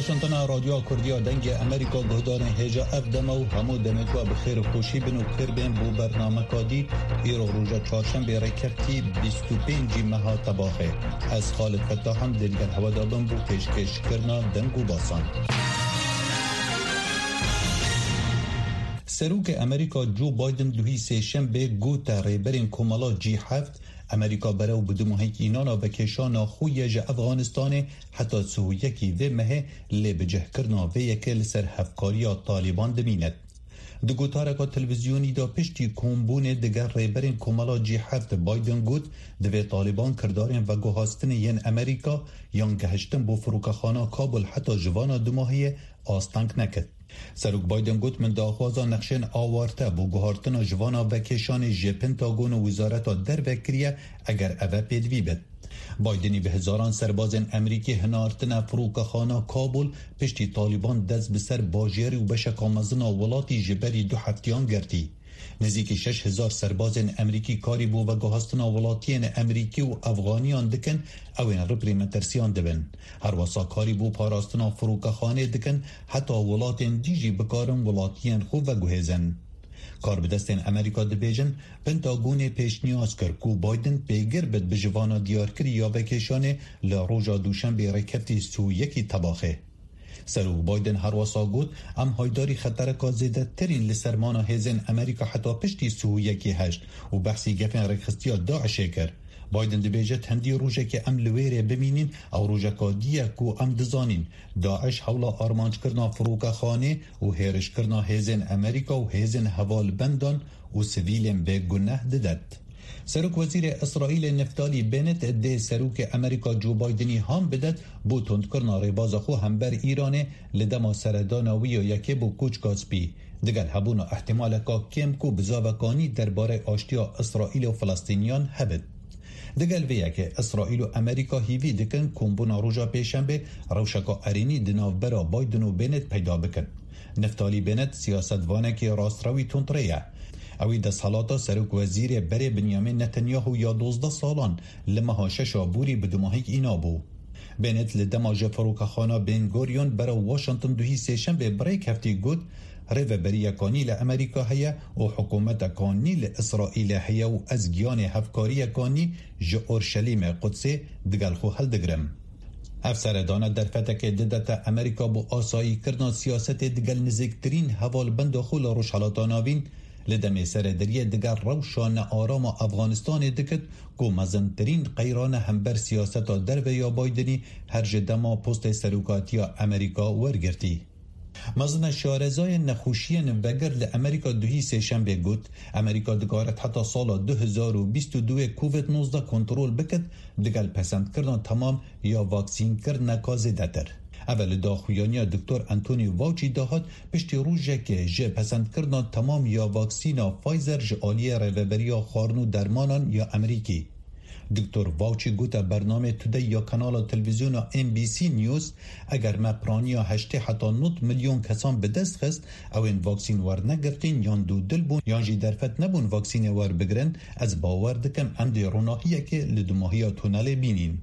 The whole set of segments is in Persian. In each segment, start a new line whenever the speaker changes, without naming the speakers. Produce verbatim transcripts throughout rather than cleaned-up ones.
واشنطن رادیو کردیا دنگ امریکا گهدار هجا افدم و همو دمکوا بخیر خوشی بنو کربین بو برنامه کادی ایرو روژا چهارشنبه رکرتی بیست و پنج ماه تباخه از خالد فتاح هم دلگر هوا دابن بو پیشکش کرنا دنگو باسان. سروک امریکا جو بایدن دوی سه شنبه گوت ریبرین کمالا جی هفت امریکا برای بدمو هیک اینانا و کشانا خوی جه افغانستان حتی سو یکی و مه لی بجه کرنا و یکل سر هفکاری طالبان دمینت. دگو تارکا تلویزیونی دا پشتی کمبون دگر ریبرین کمالا جی هفت بایدن گوت دوی طالبان کردارین و گوهاستن ین امریکا یان گهشتن بو فروکخانا کابل حتی جوانا دماهی آستانک نکد. سروک بایدن گوت من داخوازا نقشن آوارته بو گوهارتنا جوانا و کشان جه پنتاگون و وزارتا در وکریه اگر اوه پیدوی بد. بایدنی به هزاران سربازن امریکی هنارتنا فروکخانا کابل پشتی طالبان دست بسر باجیری و بشکامزنا ولاتی جبری دو هفتیان گرتی. نزدیک شش هزار سربازن امریکی کاری بو و گهاستنا ولاتین امریکی و افغانیان دکن اوین رپریمنترسیان دبن. هر واسا کاری بو پاراستنا فروکخانه دکن حتی ولاتین دیجی بکارن ولاتین خوب و گوهزن. کار بدستین امریکا دبیجن پنتاگون پیش نیاز کر کو بایدن پیگر بد بجوانا دیار کری یا بکشانه لروجا دوشن بی رکفتی سو یکی تباخه. سروک بایدن هر واسا گود ام هایداری خطر که زیده ترین لسرمانا هزین امریکا حتی پشتی سو یکی هشت و بحثی گفن رکستیا داعشه کر. بایدن دبیجت هندی روژه که ام لویره بمینین او روژه که دیه کو ام دزانین داعش حولا آرمانج کرنا فروک خانه و هیرش کرنا هزین امریکا و هزین حوال بندان و سویلین به گناه ددد. سروک وزیر اسرائیل نفتالی بنت ده سروک امریکا جو بایدنی هم بدد بو تند کرنا ریباز خو هم بر ایرانه لدما سردانوی و یکی بو کوچ کاسپی دگل هبونا احتمال که کم کو بزاوکانی درباره آشتیا اسرائیل و فلسطینیان هبد. دگل ویه که اسرائیل و امریکا هیوی دکن کمبونا روژا پیشنبه روشکا ارینی دناو برا بایدن و بنت پیدا بکن. نفتالی بنت سیاستوانه که راستروی تندریه. اوی دست حالاتا سروک وزیر بری بنیامین نتنیاهو یا دوزده سالان لمها ششا بوری بدماهیک اینا بو. بنت لدما جفروکخانا بین گوریون برا واشنطن دوهی سیشنبه بریک هفتی گود ریو بریه کانی لامریکا هیا و حکومت کانی لاسرائیل هیا و از گیان هفکاری کانی جه اورشلیم قدسه دگل خو هل دگرم. افسردانه در فتک ددت امریکا بو آسایی کرنا سیاست دگل نزکترین حوال بند خول روشالاتاناوین لدمی سر دریه دگر روشان آرام افغانستان دکت گو مزنترین قیران همبر سیاست در و یا بایدنی هر جدما پست سروکاتی امریکا ورگرتی. مزن شارزای نخوشی نوگر لامریکا دوهی سهشنبه گوت امریکا دگارت حتی سال دو هزار و بیست و دو کووید نوزده کنترل بکد دگل پسند کردن تمام یا واکسین کرد کازیده تر. اول داخویانی دکتر انتونی واوچی دهات پشتی روژه که جه پسند کردن تمام یا واکسینا فایزر جه آلیه روبریا خارنو درمانان یا امریکی. دکتر واوچی گوتا برنامه توده یا کانال تلویزیون ام بی سی نیوز اگر ما پرانیا هشته حتی نوت میلیون کسان به دست خست او این واکسین ور نگرتین یان دو دل بون یان جی درفت نبون واکسین ور بگرن از باور دکم امدی روناهیه که لدماهی تونل بینین.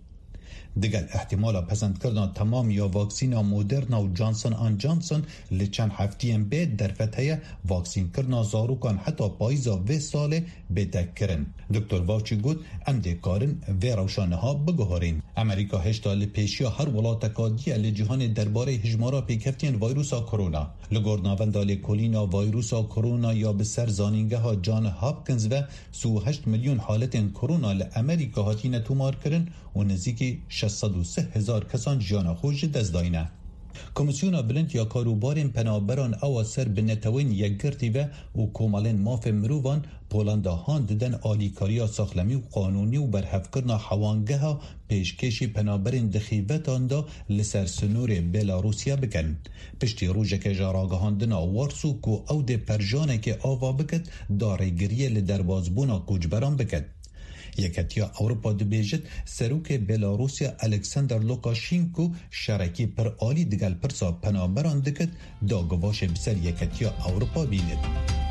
دگل احتمالا پسند کردن تمام یا واکسینا مودرنا و جانسون آن جانسون لچن هفتیم به در فتحه واکسین کردن زاروکان حتی پایزا و ساله بدک کرن. دکتر واوچی گود امده کارن و روشانه ها بگهارین. امریکا هشتا لپیشیا هر ولات کادی لجهان درباره هجمارا پیکفتین ویروسا کرونا. لگرناوندال کولینا ویروسا کرونا یا به سر زانینگه ها جان هاپکنز و سو هشت میلیون حالت کرونا لامریکا هاتین تومار کرن و نزدیکی شصت و سه هزار کسان جان خوش دست داینه. کمیسیون بلند یا کاروبارین پنابران او سر بنتوین یکگرتی و و کومالین ماف مروان پولندا هان ددن آلیکاریا ساخلمی و قانونی و برحف کرنا حوانگه ها پیشکشی پنابرین دخیبتان دا لسر سنور بلاروسیا بکن. پشتی روژه که جاراگهاندنا وارسو کو او ده پرجانه که آوا بکد داره گریه لدروازبونا کوچبران بکد. یکتیا اروپا دبیجت سروک بلاروسیا الکساندر لوکاشینکو شرکی پر آلی دگل پرسا پنابران دکت دا گواش بسر یکتیا اروپا بیند.